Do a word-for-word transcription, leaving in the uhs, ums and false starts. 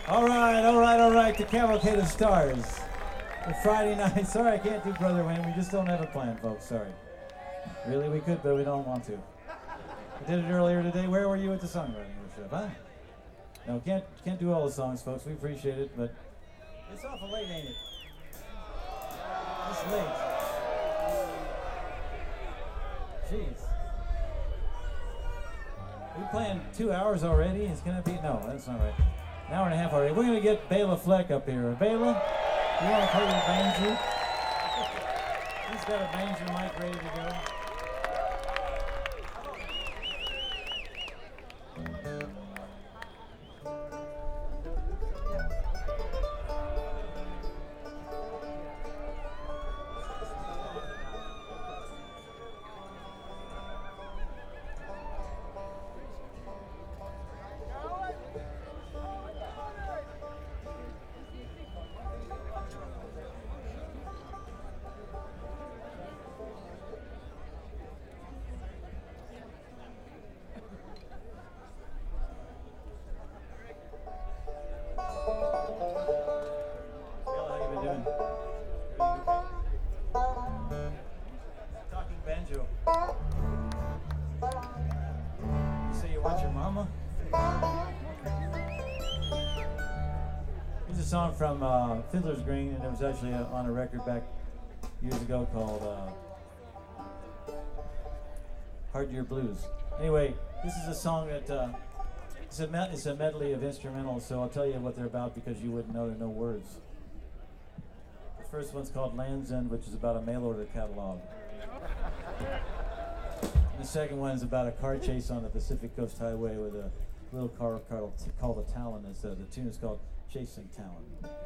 All right, all right, all right. The Cavalcade of Stars. The Friday night. Sorry, I can't do Brother Wayne. We just don't have a plan, folks. Sorry. Really, we could, but we don't want to. We did it earlier today. Where were you at the songwriting workshop, huh? No, can't can't do all the songs, folks. We appreciate it, but it's awful late, ain't it? It's late. Jeez. We planned two hours already. It's gonna be no, that's not right. An hour and a half already. We're gonna get Bela Fleck up here. Bela, you wanna play your banjo? He's got a banjo mic ready to go. Song from uh, Fiddler's Green, and it was actually uh, on a record back years ago called uh, Hard Year Blues. Anyway, this is a song that uh, it's, a me- it's a medley of instrumentals, so I'll tell you what they're about because you wouldn't know there are no words. The first one's called Land's End, which is about a mail order catalog. And the second one is about a car chase on the Pacific Coast Highway with a little car called, called the Talon. It's, uh, the tune is called Chasing Talon.